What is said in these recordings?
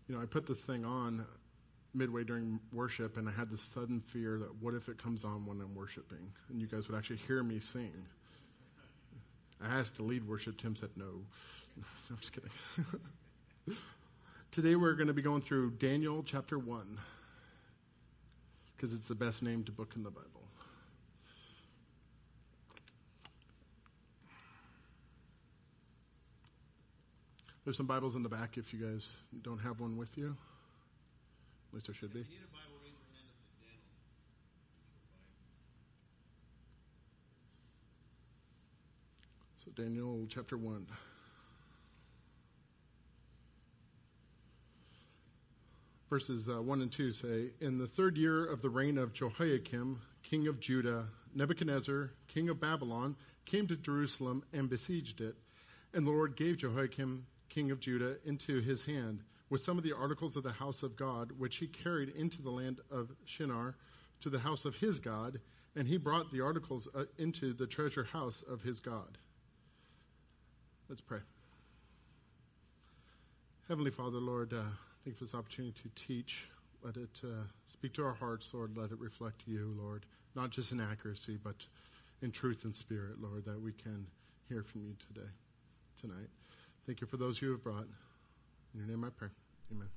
I put this thing on midway during worship, and I had this sudden fear that what if it comes on when I'm worshiping, and you guys would actually hear me sing. I asked to lead worship. Tim said no. I'm just kidding. Today we're going to be going through Daniel chapter 1, because it's the best named book in the Bible. There's some Bibles in the back if you guys don't have one with you. At least there should be. If you need a Bible, raise your hand up to Daniel. So Daniel chapter 1. Verses 1 and 2 say, "In the 3rd year of the reign of Jehoiakim, king of Judah, Nebuchadnezzar, king of Babylon, came to Jerusalem and besieged it. And the Lord gave Jehoiakim, king of Judah, into his hand, with some of the articles of the house of God, which he carried into the land of Shinar, to the house of his God, and he brought the articles into the treasure house of his God." Let's pray. Heavenly Father, Lord, thank you for this opportunity to teach. Let it speak to our hearts, Lord. Let it reflect you, Lord, not just in accuracy, but in truth and spirit, Lord, that we can hear from you tonight. Thank you for those you have brought. In your name I pray. Amen.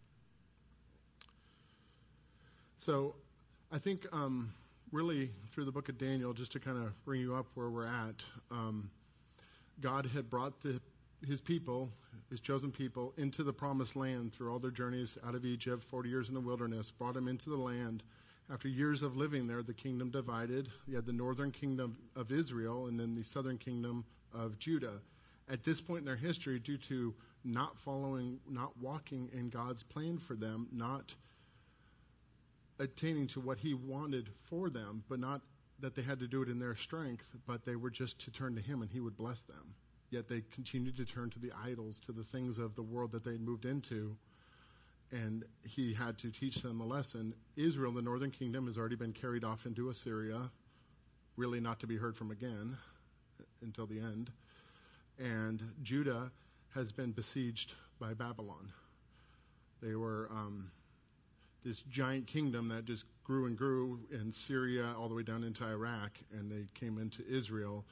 So I think really through the book of Daniel, just to kind of bring you up where we're at, God had brought his people, his chosen people, into the promised land through all their journeys out of Egypt, 40 years in the wilderness, brought them into the land. After years of living there, the kingdom divided. You had the northern kingdom of Israel and then the southern kingdom of Judah. At this point in their history, due to not walking in God's plan for them, not attaining to what he wanted for them, but not that they had to do it in their strength, but they were just to turn to him and he would bless them. Yet they continued to turn to the idols, to the things of the world that they had moved into, and he had to teach them a lesson. Israel, the northern kingdom, has already been carried off into Assyria, really not to be heard from again until the end. And Judah has been besieged by Babylon. They were this giant kingdom that just grew and grew in Syria all the way down into Iraq, and they came into Israel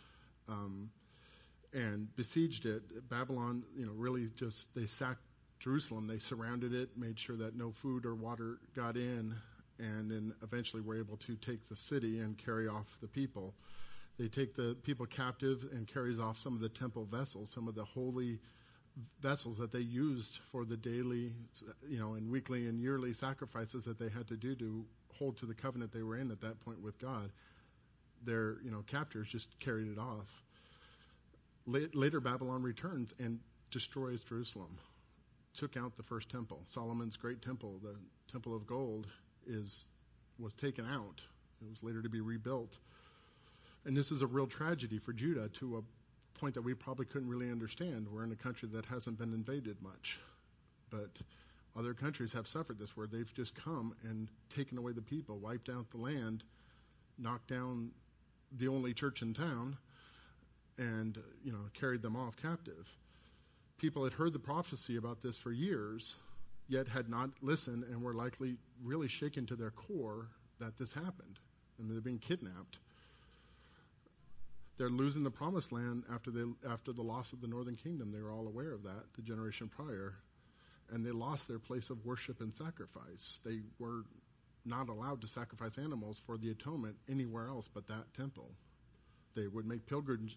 and besieged it. Babylon, really just, they sacked Jerusalem. They surrounded it, made sure that no food or water got in, and then eventually were able to take the city and carry off the people. They take the people captive and carries off some of the temple vessels, some of the holy vessels that they used for the daily, and weekly and yearly sacrifices that they had to do to hold to the covenant they were in at that point with God. Their, captors just carried it off. Later, Babylon returns and destroys Jerusalem, took out the first temple. Solomon's great temple, the Temple of Gold, was taken out. It was later to be rebuilt. And this is a real tragedy for Judah, to a point that we probably couldn't really understand. We're in a country that hasn't been invaded much. But other countries have suffered this, where they've just come and taken away the people, wiped out the land, knocked down the only church in town, and carried them off captive. People had heard the prophecy about this for years, yet had not listened, and were likely really shaken to their core that this happened, and they're being kidnapped. They're losing the promised land after the loss of the northern kingdom. They were all aware of that the generation prior, and they lost their place of worship and sacrifice. They were not allowed to sacrifice animals for the atonement anywhere else but that temple. They would make pilgrimages,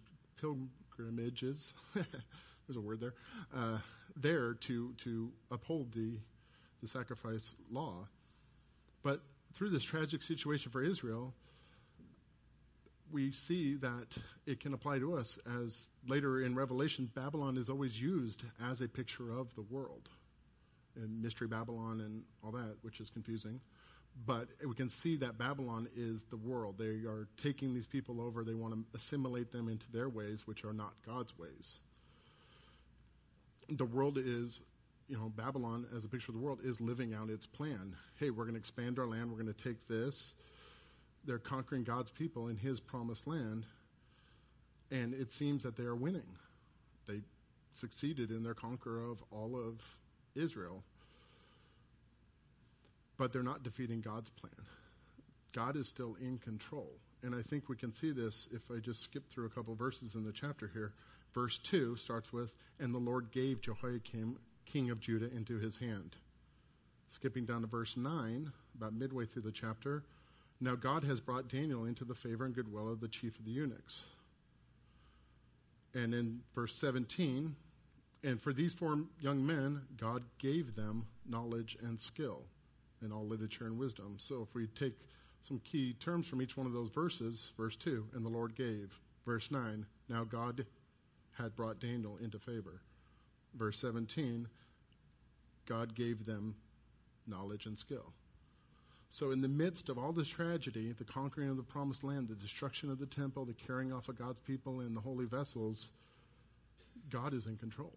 there's a word there, there to uphold the sacrifice law. But through this tragic situation for Israel, we see that it can apply to us, as later in Revelation, Babylon is always used as a picture of the world, and Mystery Babylon and all that, which is confusing. But we can see that Babylon is the world. They are taking these people over. They want to assimilate them into their ways, which are not God's ways. The world is, Babylon, as a picture of the world, is living out its plan. Hey, we're going to expand our land. We're going to take this. They're conquering God's people in his promised land, and it seems that they are winning. They succeeded in their conquer of all of Israel. but they're not defeating God's plan. God is still in control. And I think we can see this if I just skip through a couple verses in the chapter here. Verse 2 starts with, "And the Lord gave Jehoiakim, king of Judah, into his hand." Skipping down to verse 9, about midway through the chapter, "Now God has brought Daniel into the favor and goodwill of the chief of the eunuchs." And in verse 17, "And for these 4 young men, God gave them knowledge and skill in all literature and wisdom." So if we take some key terms from each one of those verses, verse 2, "And the Lord gave." Verse 9, "Now God had brought Daniel into favor." Verse 17, "God gave them knowledge and skill." So in the midst of all this tragedy, the conquering of the promised land, the destruction of the temple, the carrying off of God's people and the holy vessels, God is in control.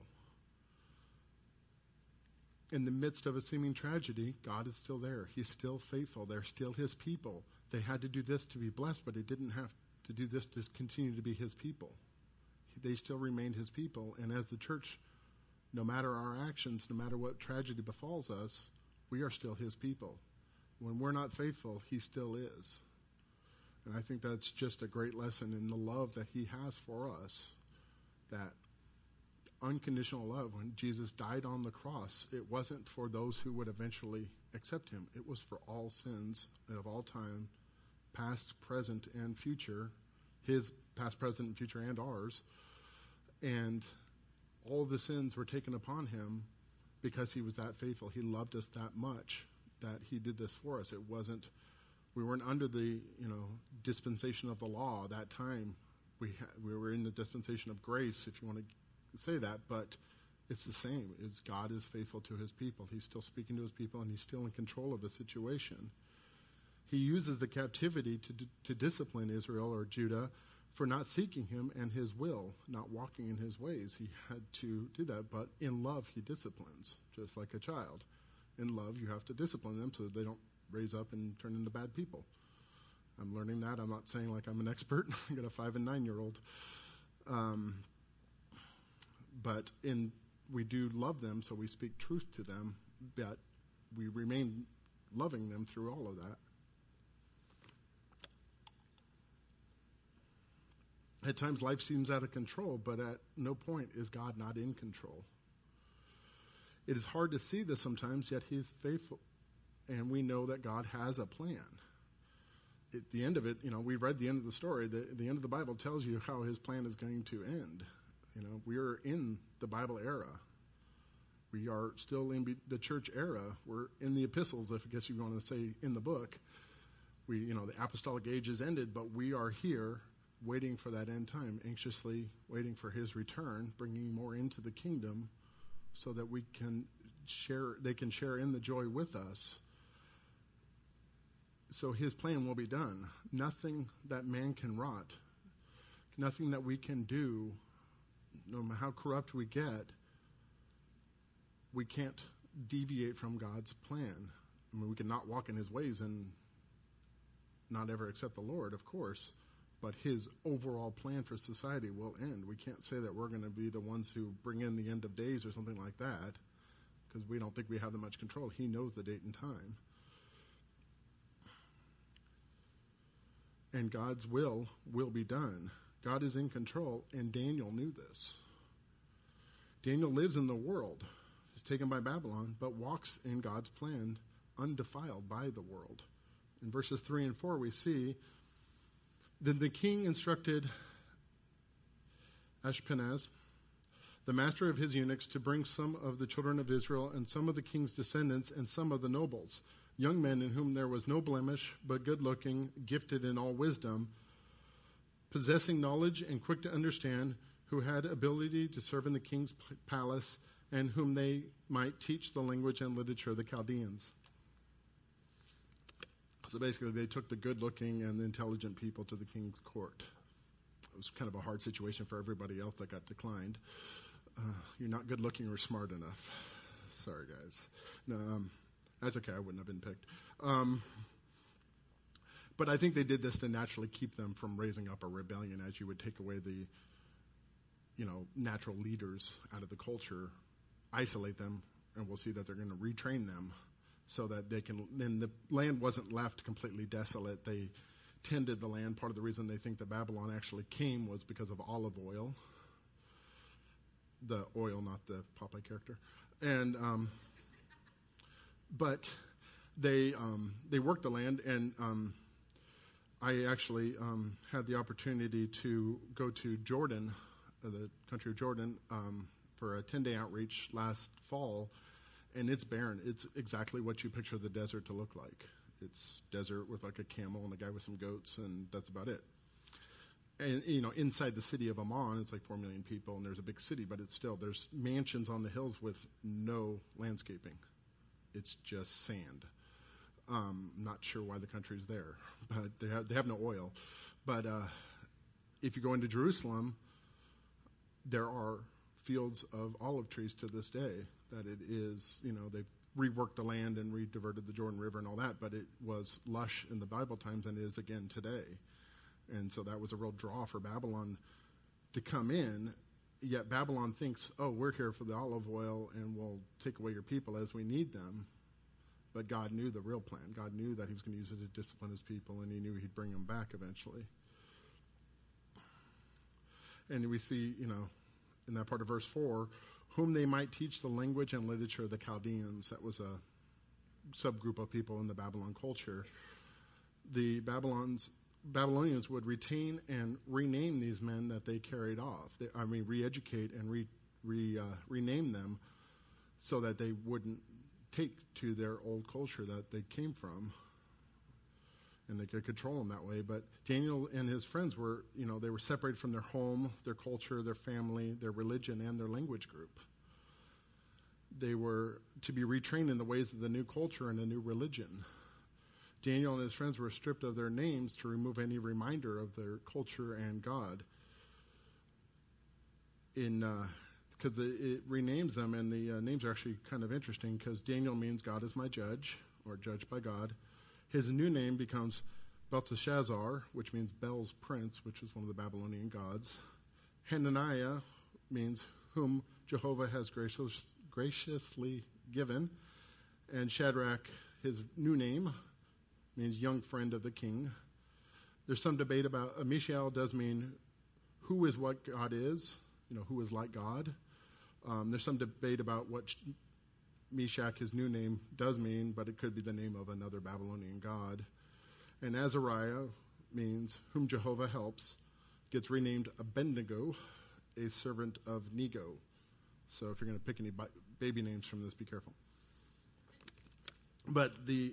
In the midst of a seeming tragedy, God is still there. He's still faithful. They're still his people. They had to do this to be blessed, but they didn't have to do this to continue to be his people. They still remained his people. And as the church, no matter our actions, no matter what tragedy befalls us, we are still his people. When we're not faithful, he still is. And I think that's just a great lesson in the love that he has for us. That unconditional love. When Jesus died on the cross, it wasn't for those who would eventually accept him. It was for all sins of all time, past, present, and future. His past, present, and future, and ours. And all the sins were taken upon him because he was that faithful. He loved us that much that he did this for us. We weren't under the, dispensation of the law at that time. We were in the dispensation of grace, if you want to say that, but it's the same. God is faithful to his people. He's still speaking to his people, and he's still in control of the situation. He uses the captivity to discipline Israel or Judah for not seeking him and his will, not walking in his ways. He had to do that, but in love he disciplines, just like a child. In love, you have to discipline them so that they don't raise up and turn into bad people. I'm learning that. I'm not saying like I'm an expert. I got a 5 and 9-year-old. But we do love them, so we speak truth to them, but we remain loving them through all of that. At times life seems out of control, but at no point is God not in control. It is hard to see this sometimes, yet he's faithful. And we know that God has a plan. At the end of it, we read the end of the story. The end of the Bible tells you how his plan is going to end. We are in the Bible era. We are still in the church era. We're in the epistles, if I guess you want to say in the book. The apostolic age is ended, but we are here waiting for that end time, anxiously waiting for his return, bringing more into the kingdom so that they can share in the joy with us. So his plan will be done. Nothing that man can rot, nothing that we can do, no matter how corrupt we get, we can't deviate from God's plan. We can not walk in his ways and not ever accept the Lord, of course, but his overall plan for society will end. We can't say that we're going to be the ones who bring in the end of days or something like that, because we don't think we have that much control. He knows the date and time. And God's will be done. God is in control, and Daniel knew this. Daniel lives in the world. He's taken by Babylon, but walks in God's plan, undefiled by the world. In verses 3 and 4, we see, "Then the king instructed Ashpenaz, the master of his eunuchs, to bring some of the children of Israel and some of the king's descendants and some of the nobles, young men in whom there was no blemish, but good-looking, gifted in all wisdom, possessing knowledge and quick to understand, who had ability to serve in the king's palace, and whom they might teach the language and literature of the Chaldeans." So basically, they took the good-looking and intelligent people to the king's court. It was kind of a hard situation for everybody else that got declined. You're not good-looking or smart enough. Sorry, guys. No, that's okay. I wouldn't have been picked. But I think they did this to naturally keep them from raising up a rebellion, as you would take away the, natural leaders out of the culture, isolate them, and we'll see that they're going to retrain them so that they can. And the land wasn't left completely desolate. They tended the land. Part of the reason they think that Babylon actually came was because of olive oil. The oil, not the Popeye character. And but they worked the land, and I actually had the opportunity to go to Jordan, the country of Jordan, for a 10-day outreach last fall, and it's barren. It's exactly what you picture the desert to look like. It's desert with like a camel and a guy with some goats, and that's about it. And, inside the city of Amman, it's like 4 million people, and there's a big city, but there's mansions on the hills with no landscaping. It's just sand. Not sure why the country's there, but they have no oil. But if you go into Jerusalem, there are fields of olive trees to this day. That it is, they've reworked the land and re-diverted the Jordan River and all that, but it was lush in the Bible times and is again today. And so that was a real draw for Babylon to come in. Yet Babylon thinks, oh, we're here for the olive oil and we'll take away your people as we need them. But God knew the real plan. God knew that he was going to use it to discipline his people, and he knew he'd bring them back eventually. And we see, in that part of verse 4, whom they might teach the language and literature of the Chaldeans. That was a subgroup of people in the Babylon culture. The Babylonians would retain and rename these men that they carried off. Re-educate and rename them so that they wouldn't take to their old culture that they came from, and they could control them that way. But Daniel and his friends were, they were separated from their home, their culture, their family, their religion, and their language group. They were to be retrained in the ways of the new culture and the new religion. Daniel and his friends were stripped of their names to remove any reminder of their culture and God. Because it renames them, and the names are actually kind of interesting, because Daniel means God is my judge, or judged by God. His new name becomes Belteshazzar, which means Bel's prince, which is one of the Babylonian gods. Hananiah means whom Jehovah has graciously given. And Shadrach, his new name, means young friend of the king. There's some debate about, Mishael does mean who is what God is, who is like God. There's some debate about what Meshach, his new name, does mean, but it could be the name of another Babylonian god. And Azariah means whom Jehovah helps, gets renamed Abednego, a servant of Nego. So if you're going to pick any baby names from this, be careful. But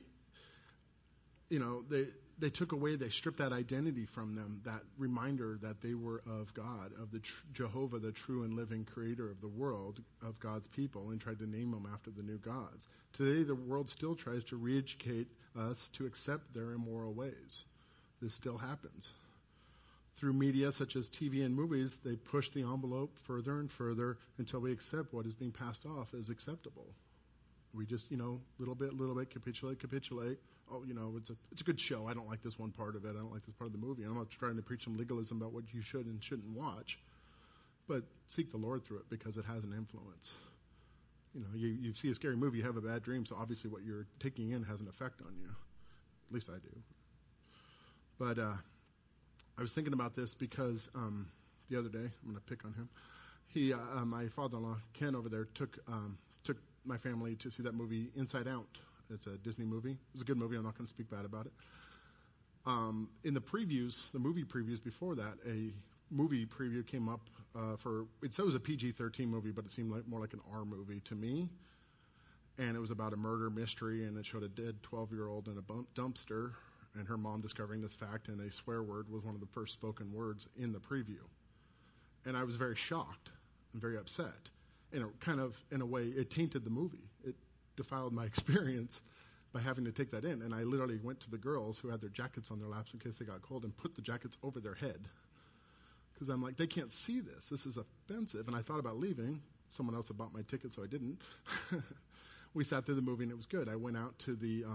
they took away, they stripped that identity from them, that reminder that they were of God, of the Jehovah, the true and living creator of the world, of God's people, and tried to name them after the new gods. Today, the world still tries to re-educate us to accept their immoral ways. This still happens. Through media such as TV and movies, they push the envelope further and further until we accept what is being passed off as acceptable. We just, little bit, capitulate. Oh, it's a good show. I don't like this one part of it. I don't like this part of the movie. I'm not trying to preach some legalism about what you should and shouldn't watch. But seek the Lord through it, because it has an influence. You see a scary movie, you have a bad dream, so obviously what you're taking in has an effect on you. At least I do. But I was thinking about this because the other day, I'm going to pick on him. My father-in-law, Ken, over there, took my family to see that movie Inside Out. It's a Disney movie. It was a good movie. I'm not going to speak bad about it. In the previews, the movie previews before that, a movie preview came up it said it was a PG-13 movie, but it seemed more like an R movie to me. And it was about a murder mystery, and it showed a dead 12-year-old in a dumpster, and her mom discovering this fact, and a swear word was one of the first spoken words in the preview. And I was very shocked and very upset. And it kind of, in a way, it tainted the movie. It defiled my experience by having to take that in. And I literally went to the girls who had their jackets on their laps in case they got cold and put the jackets over their head. Because I'm like, they can't see this. This is offensive. And I thought about leaving. Someone else had bought my ticket, so I didn't. We sat through the movie, and it was good. I went out to the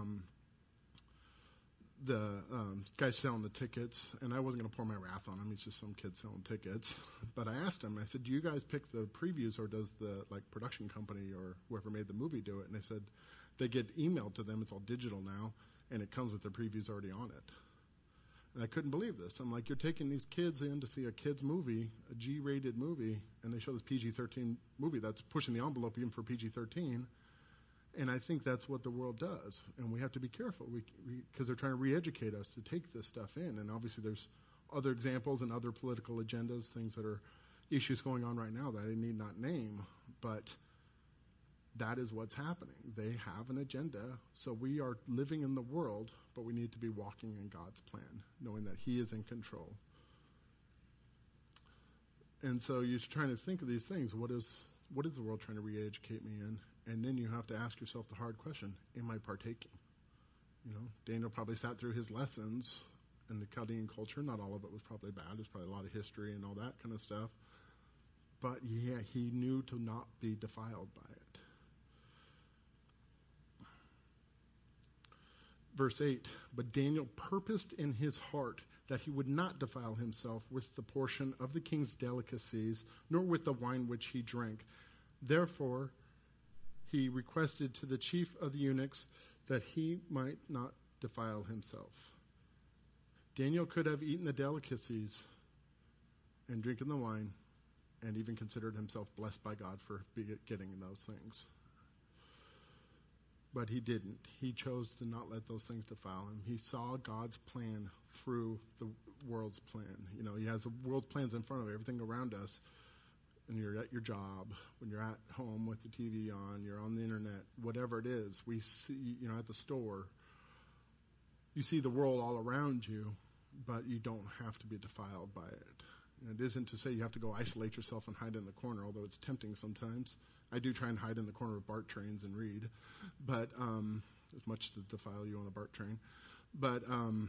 guy selling the tickets, and I wasn't going to pour my wrath on him. He's just some kid selling tickets. But I asked him, I said, do you guys pick the previews, or does the production company or whoever made the movie do it? And they said, They get emailed to them. It's all digital now, and it comes with their previews already on it. And I couldn't believe this. I'm like, you're taking these kids in to see a kid's movie, a G-rated movie, and they show this PG-13 movie that's pushing the envelope even for PG-13. And I think that's what the world does. And we have to be careful because they're trying to re-educate us to take this stuff in. And obviously there's other examples and other political agendas, things that are issues going on right now that I need not name. But that is what's happening. They have an agenda. So we are living in the world, but we need to be walking in God's plan, knowing that He is in control. And so you're trying to think of these things. What is the world trying to re-educate me in? And then you have to ask yourself the hard question, am I partaking? Daniel probably sat through his lessons in the Chaldean culture. Not all of it was probably bad. There's probably a lot of history and all that kind of stuff. But yeah, he knew to not be defiled by it. Verse 8, but Daniel purposed in his heart that he would not defile himself with the portion of the king's delicacies, nor with the wine which he drank. Therefore, he requested to the chief of the eunuchs that he might not defile himself. Daniel could have eaten the delicacies and drinking the wine and even considered himself blessed by God for getting those things. But he didn't. He chose to not let those things defile him. He saw God's plan through the world's plan. He has the world's plans in front of everything around us. And you're at your job, when you're at home with the TV on, you're on the internet, whatever it is, we see, at the store, you see the world all around you, but you don't have to be defiled by it. It isn't to say you have to go isolate yourself and hide in the corner, although it's tempting sometimes. I do try and hide in the corner of BART trains and read, but as much to defile you on a BART train. But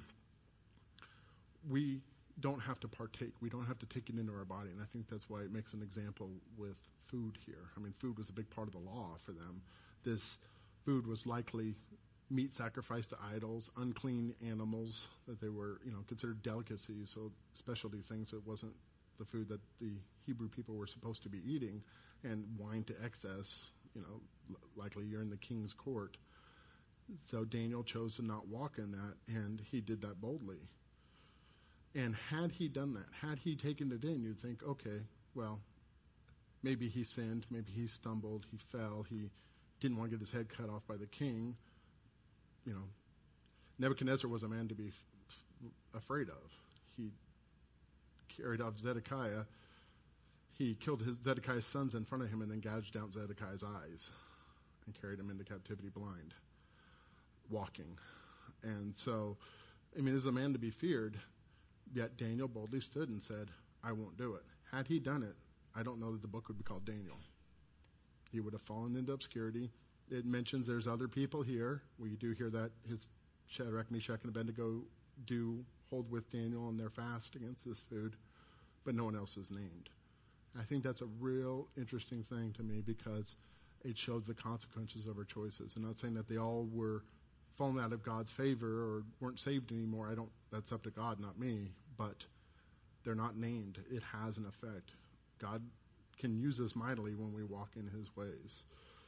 we don't have to partake. We don't have to take it into our body. And I think that's why it makes an example with food here. I mean, food was a big part of the law for them. This food was likely meat sacrificed to idols, unclean animals that they were, considered delicacies, so specialty things. It wasn't the food that the Hebrew people were supposed to be eating, and wine to excess, likely you're in the king's court. So Daniel chose to not walk in that, and he did that boldly. And had he done that, had he taken it in, you'd think, okay, well, maybe he sinned, maybe he stumbled, he fell, he didn't want to get his head cut off by the king. Nebuchadnezzar was a man to be afraid of. He carried off Zedekiah. He killed Zedekiah's sons in front of him and then gouged out Zedekiah's eyes and carried him into captivity blind, walking. And so, this is a man to be feared. Yet Daniel boldly stood and said, I won't do it. Had he done it, I don't know that the book would be called Daniel. He would have fallen into obscurity. It mentions there's other people here. We do hear that his Shadrach, Meshach, and Abednego do hold with Daniel on their fast against this food, but no one else is named. I think that's a real interesting thing to me because it shows the consequences of our choices. I'm not saying that they all were fallen out of God's favor or weren't saved anymore. That's up to God, not me. But they're not named. It has an effect. God can use us mightily when we walk in His ways.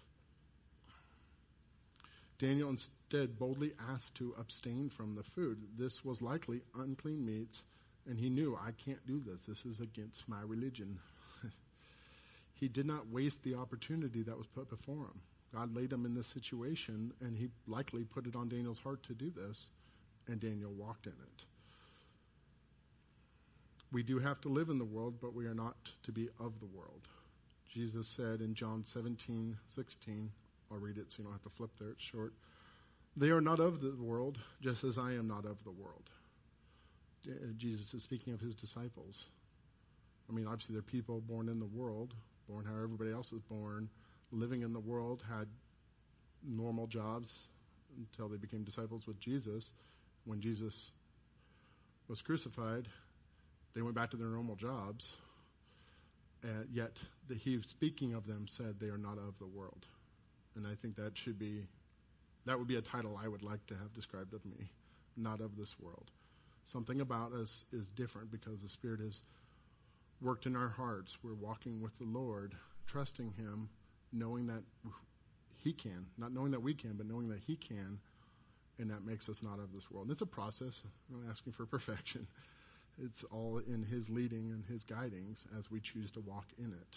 Daniel instead boldly asked to abstain from the food. This was likely unclean meats, and he knew, I can't do this. This is against my religion. He did not waste the opportunity that was put before him. God laid him in this situation, and He likely put it on Daniel's heart to do this, and Daniel walked in it. We do have to live in the world, but we are not to be of the world. Jesus said in John 17:16, I'll read it so you don't have to flip there, it's short. They are not of the world, just as I am not of the world. Jesus is speaking of His disciples. Obviously they're people born in the world, born how everybody else is born, living in the world, had normal jobs until they became disciples with Jesus. When Jesus was crucified, they went back to their normal jobs, yet He, speaking of them, said they are not of the world. And I think that would be a title I would like to have described of me, not of this world. Something about us is different because the Spirit has worked in our hearts. We're walking with the Lord, trusting Him, knowing that he can. Not knowing that we can, but knowing that he can, and that makes us not of this world. And it's a process. I'm not asking for perfection. It's all in his leading and his guidings as we choose to walk in it.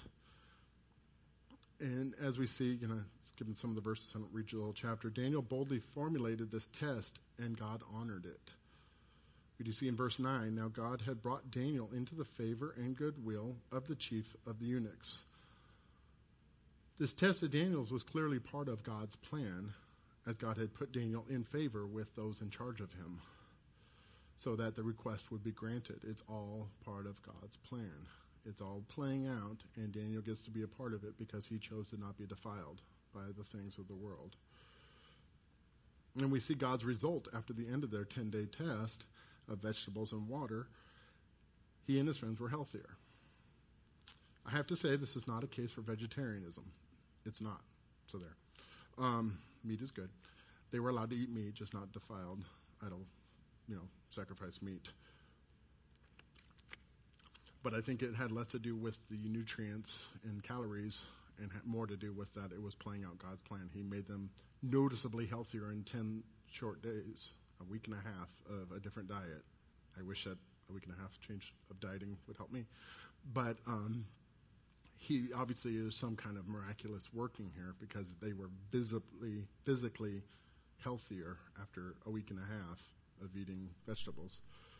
And as we see, given some of the verses, I don't read you the whole chapter, Daniel boldly formulated this test, and God honored it. We do see in verse 9, now God had brought Daniel into the favor and goodwill of the chief of the eunuchs. This test of Daniel's was clearly part of God's plan, as God had put Daniel in favor with those in charge of him, so that the request would be granted. It's all part of God's plan. It's all playing out, and Daniel gets to be a part of it because he chose to not be defiled by the things of the world. And we see God's result after the end of their 10-day test of vegetables and water. He and his friends were healthier. I have to say, this is not a case for vegetarianism. It's not. So there. Meat is good. They were allowed to eat meat, just not defiled, idol, sacrifice meat. But I think it had less to do with the nutrients and calories and had more to do with that it was playing out God's plan. He made them noticeably healthier in 10 short days, a week and a half of a different diet. I wish that a week and a half change of dieting would help me. But he obviously is some kind of miraculous working here because they were physically healthier after a week and a half of eating vegetables.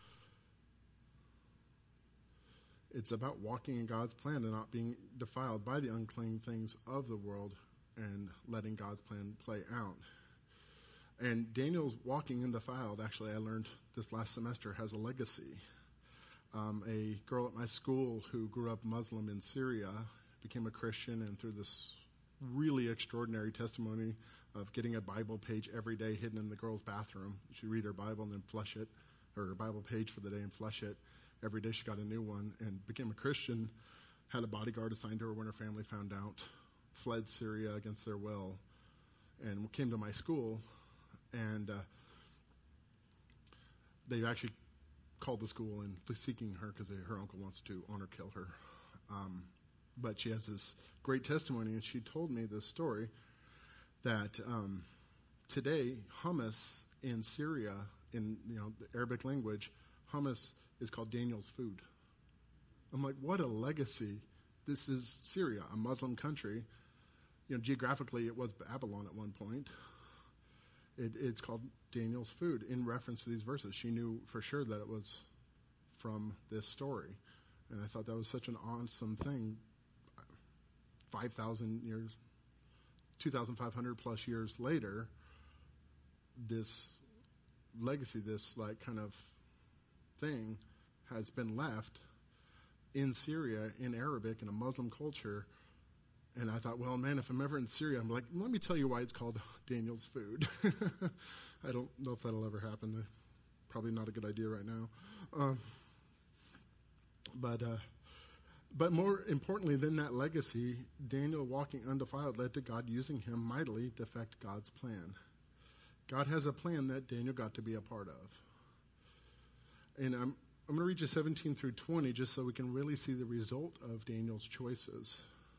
It's about walking in God's plan and not being defiled by the unclean things of the world and letting God's plan play out. And Daniel's walking undefiled, actually, I learned this last semester, has a legacy. A girl at my school who grew up Muslim in Syria became a Christian, and through this really extraordinary testimony of getting a Bible page every day hidden in the girl's bathroom. She'd read her Bible and then flush it, or her Bible page for the day and flush it. Every day she got a new one and became a Christian, had a bodyguard assigned to her when her family found out, fled Syria against their will, and came to my school. And they've actually called the school and seeking her because her uncle wants to honor kill her. But she has this great testimony, and she told me this story that today hummus in Syria, in the Arabic language, hummus is called Daniel's food. I'm like, what a legacy. This is Syria, a Muslim country. Geographically it was Babylon at one point. It's called Daniel's food in reference to these verses. She knew for sure that it was from this story. And I thought that was such an awesome thing. 5,000 years, 2,500 plus years later, this legacy, this kind of thing has been left in Syria, in Arabic, in a Muslim culture. And I thought, well, man, if I'm ever in Syria, I'm like, let me tell you why it's called Daniel's food. I don't know if that'll ever happen. Probably not a good idea right now. But more importantly than that legacy, Daniel walking undefiled led to God using him mightily to effect God's plan. God has a plan that Daniel got to be a part of. And I'm going to read you 17 through 20 just so we can really see the result of Daniel's choices.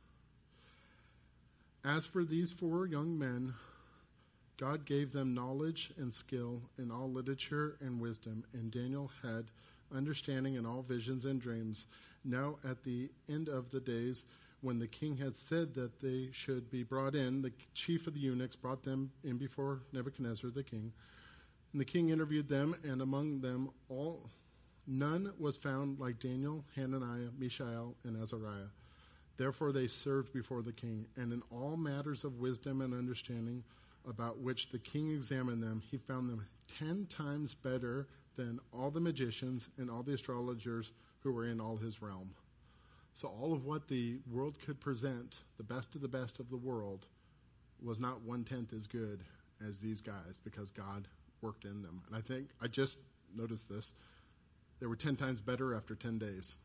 As for these 4 young men, God gave them knowledge and skill in all literature and wisdom, and Daniel had understanding in all visions and dreams. Now at the end of the days, when the king had said that they should be brought in, the chief of the eunuchs brought them in before Nebuchadnezzar the king. And the king interviewed them, and among them all, none was found like Daniel, Hananiah, Mishael, and Azariah. Therefore they served before the king, and in all matters of wisdom and understanding about which the king examined them, he found them 10 times better than all the magicians and all the astrologers who were in all his realm. So all of what the world could present, the best of the world, was not 1/10 as good as these guys because God worked in them. And I think, I just noticed this, they were 10 times better after 10 days.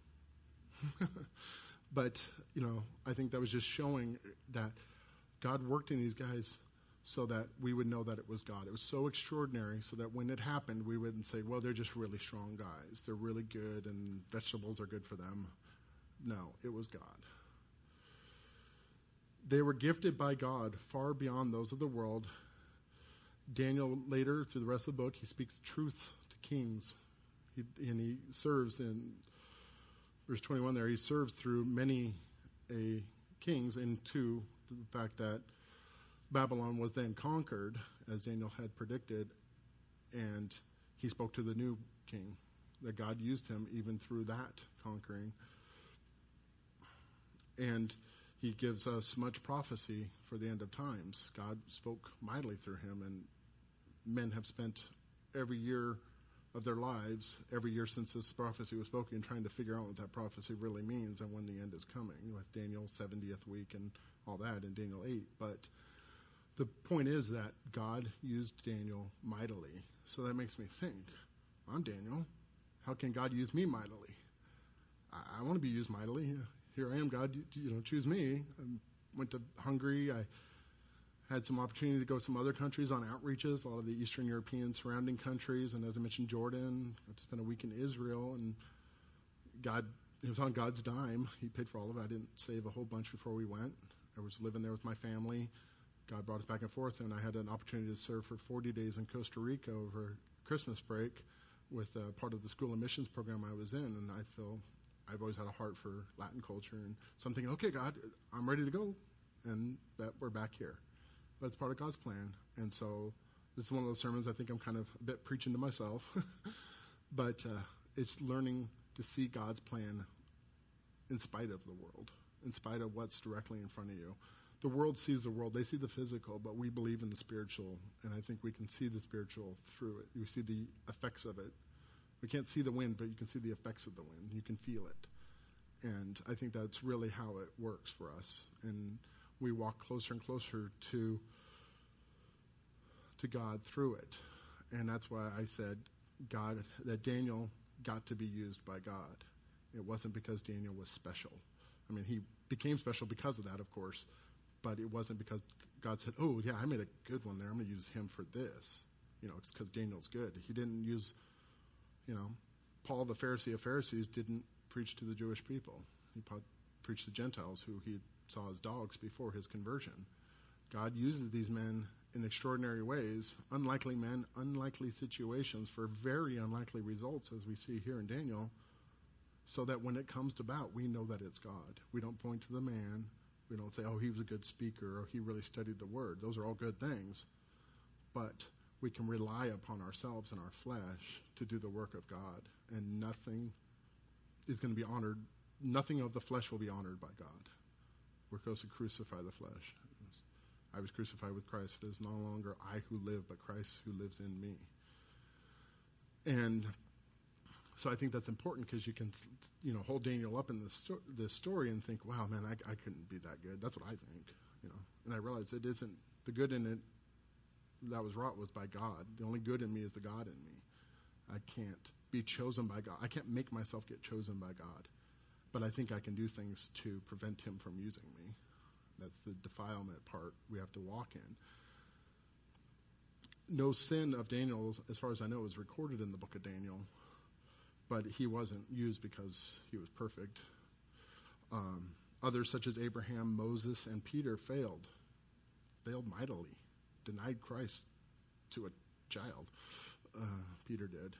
But, I think that was just showing that God worked in these guys so that we would know that it was God. It was so extraordinary so that when it happened, we wouldn't say, well, they're just really strong guys. They're really good and vegetables are good for them. No, it was God. They were gifted by God far beyond those of the world. Daniel later, through the rest of the book, he speaks truth to kings. And he serves in verse 21 there, he serves through many kings into the fact that Babylon was then conquered, as Daniel had predicted, and he spoke to the new king, that God used him even through that conquering. And he gives us much prophecy for the end of times. God spoke mightily through him, and men have spent every year of their lives, every year since this prophecy was spoken, trying to figure out what that prophecy really means and when the end is coming, with Daniel's 70th week and all that in Daniel 8. But the point is that God used Daniel mightily. So that makes me think, I'm Daniel. How can God use me mightily? I want to be used mightily. Here I am, God, choose me. I went to Hungary. I had some opportunity to go to some other countries on outreaches, a lot of the Eastern European surrounding countries, and as I mentioned, Jordan. I spent a week in Israel, and it was on God's dime. He paid for all of it. I didn't save a whole bunch before we went. I was living there with my family. God brought us back and forth, and I had an opportunity to serve for 40 days in Costa Rica over Christmas break with part of the school of missions program I was in, and I've always had a heart for Latin culture, and so I'm thinking, okay, God, I'm ready to go, and we're back here. But it's part of God's plan. And so this is one of those sermons I think I'm kind of a bit preaching to myself. But it's learning to see God's plan in spite of the world, in spite of what's directly in front of you. The world sees the world. They see the physical, but we believe in the spiritual. And I think we can see the spiritual through it. We see the effects of it. We can't see the wind, but you can see the effects of the wind. You can feel it. And I think that's really how it works for us. And we walk closer and closer to God through it. And that's why I said that Daniel got to be used by God. It wasn't because Daniel was special. I mean, he became special because of that, of course, but it wasn't because God said, oh, yeah, I made a good one there. I'm going to use him for this. It's because Daniel's good. He didn't use, Paul, the Pharisee of Pharisees, didn't preach to the Jewish people. He preached to Gentiles who he saw as dogs before his conversion. God uses these men in extraordinary ways, unlikely men, unlikely situations for very unlikely results, as we see here in Daniel, so that when it comes to about, we know that it's God. We don't point to the man. We don't say, oh, he was a good speaker, or he really studied the word. Those are all good things. But we can rely upon ourselves and our flesh to do the work of God, and nothing is going to be honored. Nothing of the flesh will be honored by God. We're supposed to crucify the flesh. I was crucified with Christ. It is no longer I who live, but Christ who lives in me. And so I think that's important because you can, hold Daniel up in this story and think, wow, man, I couldn't be that good. That's what I think, And I realize it isn't the good in it that was wrought was by God. The only good in me is the God in me. I can't be chosen by God. I can't make myself get chosen by God. But I think I can do things to prevent him from using me. That's the defilement part we have to walk in. No sin of Daniel, as far as I know, is recorded in the book of Daniel, but he wasn't used because he was perfect. Others, such as Abraham, Moses, and Peter, failed mightily, denied Christ to a child. Peter did.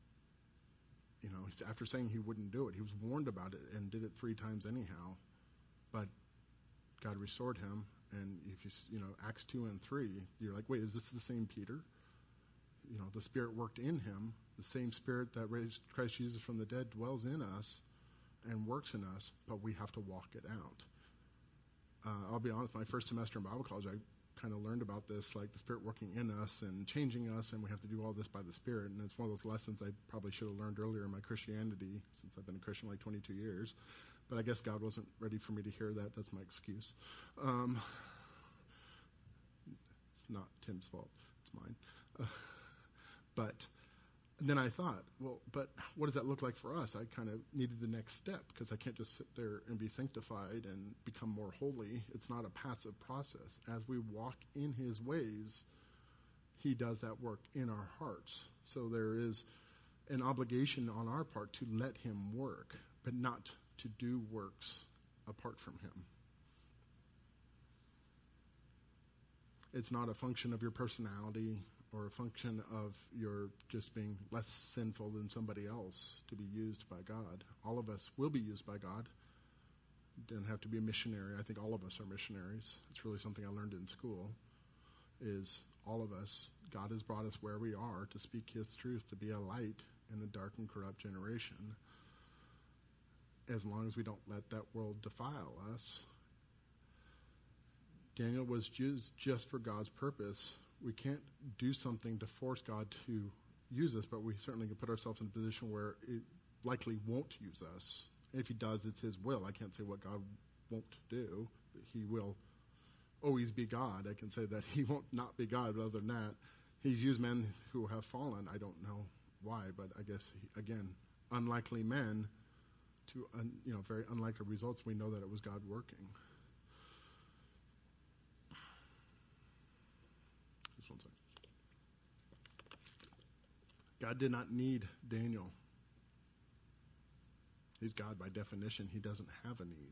After saying he wouldn't do it, he was warned about it and did it 3 times anyhow. But God restored him, and if Acts 2 and 3, you're like, wait, is this the same Peter? The Spirit worked in him. The same Spirit that raised Christ Jesus from the dead dwells in us and works in us, but we have to walk it out. I'll be honest, my first semester in Bible college, I kind of learned about this, like the Spirit working in us and changing us, and we have to do all this by the Spirit. And it's one of those lessons I probably should have learned earlier in my Christianity, since I've been a Christian like 22 years. But I guess God wasn't ready for me to hear that. That's my excuse. It's not Tim's fault. It's mine. But then I thought, well, but what does that look like for us? I kind of needed the next step because I can't just sit there and be sanctified and become more holy. It's not a passive process. As we walk in his ways, he does that work in our hearts. So there is an obligation on our part to let him work, but not to do works apart from him. It's not a function of your personality or a function of your just being less sinful than somebody else to be used by God. All of us will be used by God. Don't have to be a missionary. I think all of us are missionaries. It's really something I learned in school, is all of us, God has brought us where we are to speak his truth, to be a light in a dark and corrupt generation. As long as we don't let that world defile us. Daniel was used just for God's purpose. We can't do something to force God to use us, but we certainly can put ourselves in a position where it likely won't use us. If he does, it's his will. I can't say what God won't do, but he will always be God. I can say that he won't not be God, but other than that, he's used men who have fallen. I don't know why, but I guess, again, unlikely men to very unlikely results. We know that it was God working. Just one second. God did not need Daniel. He's God by definition. He doesn't have a need.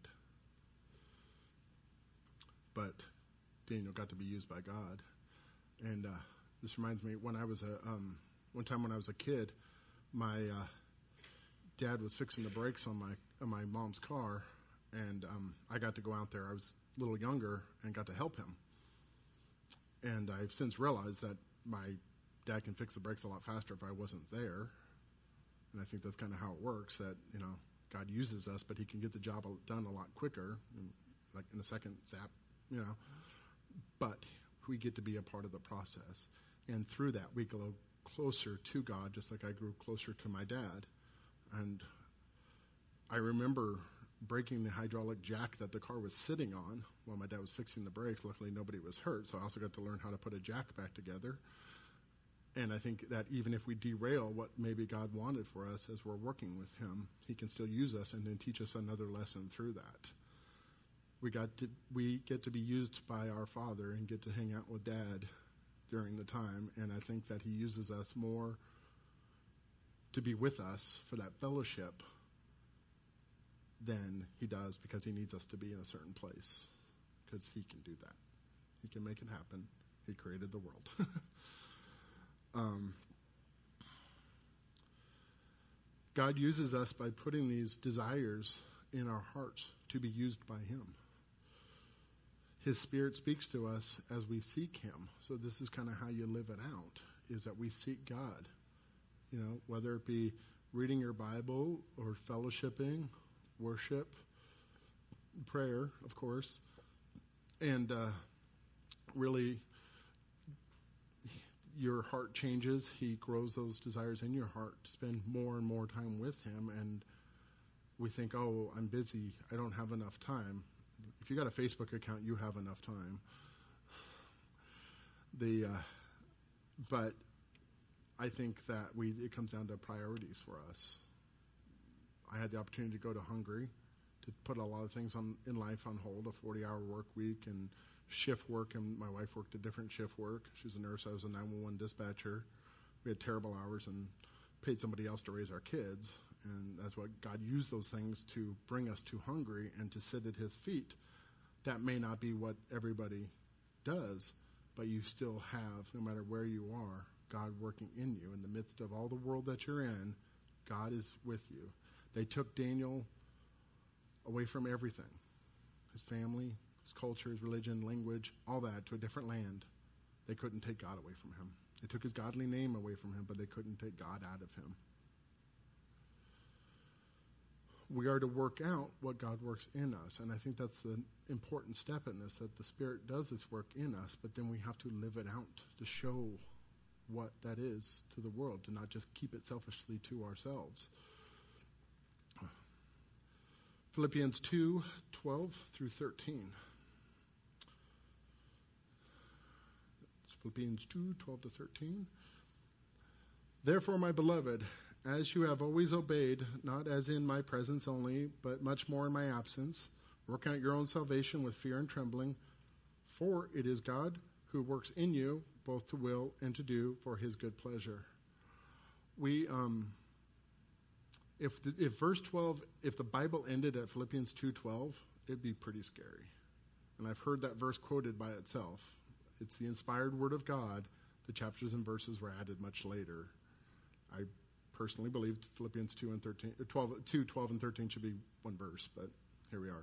But Daniel got to be used by God. And this reminds me, one time when I was a kid, my dad was fixing the brakes on my mom's car, and I got to go out there. I was a little younger and got to help him. And I've since realized that my dad can fix the brakes a lot faster if I wasn't there. And I think that's kind of how it works, that, God uses us, but he can get the job done a lot quicker, like in a second zap, But we get to be a part of the process. And through that, we grow closer to God, just like I grew closer to my dad. And I remember breaking the hydraulic jack that the car was sitting on while my dad was fixing the brakes. Luckily, nobody was hurt, so I also got to learn how to put a jack back together. And I think that even if we derail what maybe God wanted for us as we're working with him, he can still use us and then teach us another lesson through that. We get to be used by our Father and get to hang out with Dad during the time, and I think that he uses us more to be with us for that fellowship than he does because he needs us to be in a certain place, because he can do that. He can make it happen. He created the world. God uses us by putting these desires in our hearts to be used by him. His Spirit speaks to us as we seek him. So this is kind of how you live it out, is that we seek God. Whether it be reading your Bible or fellowshipping, worship, prayer, of course, and really your heart changes. He grows those desires in your heart to spend more and more time with him. And we think, oh, I'm busy. I don't have enough time. If you got a Facebook account, you have enough time. But I think that it comes down to priorities for us. I had the opportunity to go to Hungary to put a lot of things in life on hold, a 40-hour work week and shift work, and my wife worked a different shift work. She was a nurse. I was a 911 dispatcher. We had terrible hours and paid somebody else to raise our kids, and that's what God used those things to bring us to Hungary and to sit at his feet. That may not be what everybody does, but you still have, no matter where you are, God working in you. In the midst of all the world that you're in, God is with you. They took Daniel away from everything, his family, his culture, his religion, language, all that, to a different land. They couldn't take God away from him. They took his godly name away from him, but they couldn't take God out of him. We are to work out what God works in us, and I think that's the important step in this, that the Spirit does this work in us, but then we have to live it out to show what that is to the world, to not just keep it selfishly to ourselves. Philippians 2:12 through 13. It's Philippians 2:12 to 13. Therefore, my beloved, as you have always obeyed, not as in my presence only, but much more in my absence, work out your own salvation with fear and trembling, for it is God who works in you both to will and to do for his good pleasure. If verse 12, if the Bible ended at Philippians 2:12, it'd be pretty scary. And I've heard that verse quoted by itself. It's the inspired word of God. The chapters and verses were added much later. I personally believe Philippians 2 and 13, 12 and 13 should be one verse, but here we are.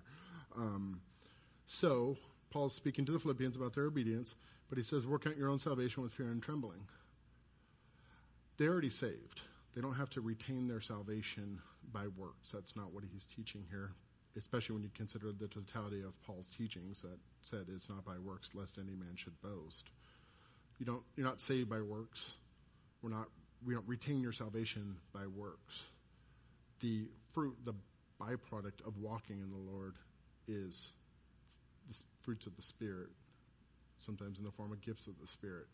So Paul's speaking to the Philippians about their obedience, but he says, work out your own salvation with fear and trembling. They're already saved. They don't have to retain their salvation by works. That's not what he's teaching here, especially when you consider the totality of Paul's teachings that said it's not by works lest any man should boast. You're not saved by works. We don't retain your salvation by works. The fruit, the byproduct of walking in the Lord is the fruits of the Spirit, sometimes in the form of gifts of the Spirit.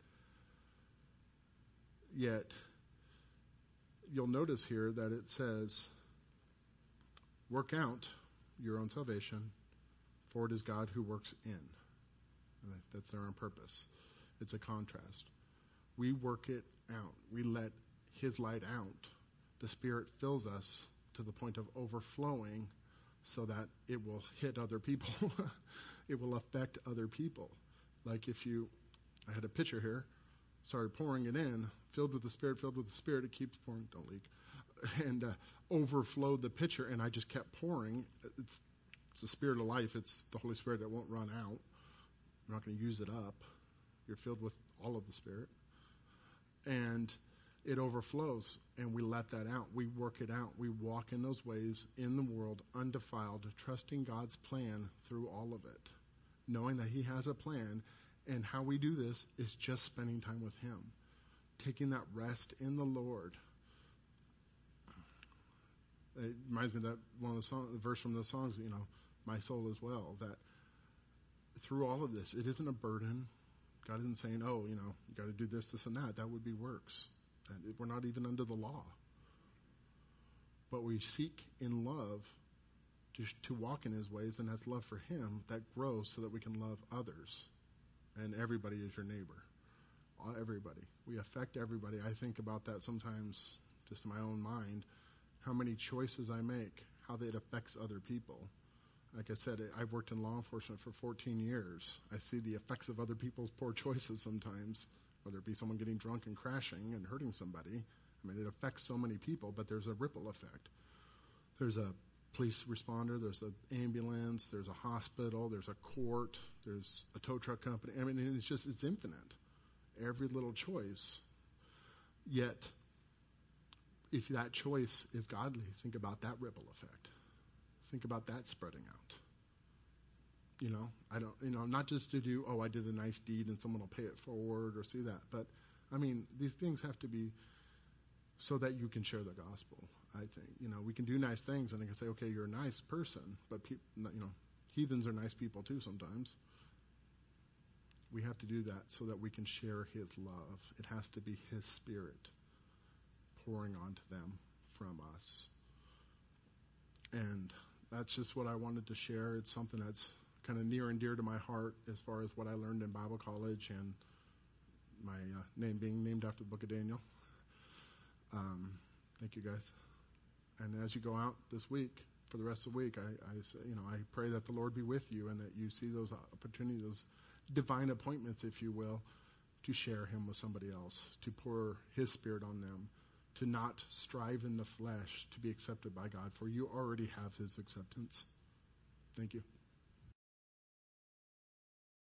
Yet, you'll notice here that it says, work out your own salvation, for it is God who works in. And that's there on purpose. It's a contrast. We work it out. We let his light out. The Spirit fills us to the point of overflowing so that it will hit other people. It will affect other people. Like I had a pitcher here, started pouring it in, filled with the Spirit, it keeps pouring, don't leak, and overflowed the pitcher, and I just kept pouring. It's the Spirit of life. It's the Holy Spirit that won't run out. I'm not going to use it up. You're filled with all of the Spirit. And it overflows, and we let that out. We work it out. We walk in those ways in the world undefiled, trusting God's plan through all of it, knowing that he has a plan, and how we do this is just spending time with him, taking that rest in the Lord. It reminds me of that one of the verse from the songs, my soul as well, that through all of this, it isn't a burden. God isn't saying, you got to do this, this, and that. That would be works. And we're not even under the law. But we seek in love to walk in his ways, and that's love for him that grows so that we can love others. And everybody is your neighbor. Everybody. We affect everybody. I think about that sometimes just in my own mind, how many choices I make, how that affects other people. Like I said, I've worked in law enforcement for 14 years. I see the effects of other people's poor choices sometimes, whether it be someone getting drunk and crashing and hurting somebody. I mean, it affects so many people, but there's a ripple effect. There's a police responder, there's an ambulance, there's a hospital, there's a court, there's a tow truck company. I mean, it's infinite. Every little choice. Yet, if that choice is godly, think about that ripple effect. Think about that spreading out. Not just to do, I did a nice deed and someone will pay it forward or see that. But, these things have to be so that you can share the gospel, I think. We can do nice things and I can say, okay, you're a nice person, but, heathens are nice people too sometimes. We have to do that so that we can share his love. It has to be his Spirit pouring onto them from us. And that's just what I wanted to share. It's something that's kind of near and dear to my heart as far as what I learned in Bible college and my name being named after the book of Daniel. Thank you, guys. And as you go out this week, for the rest of the week, I pray that the Lord be with you and that you see those opportunities, those divine appointments, if you will, to share him with somebody else, to pour his Spirit on them, to not strive in the flesh to be accepted by God, for you already have his acceptance. Thank you.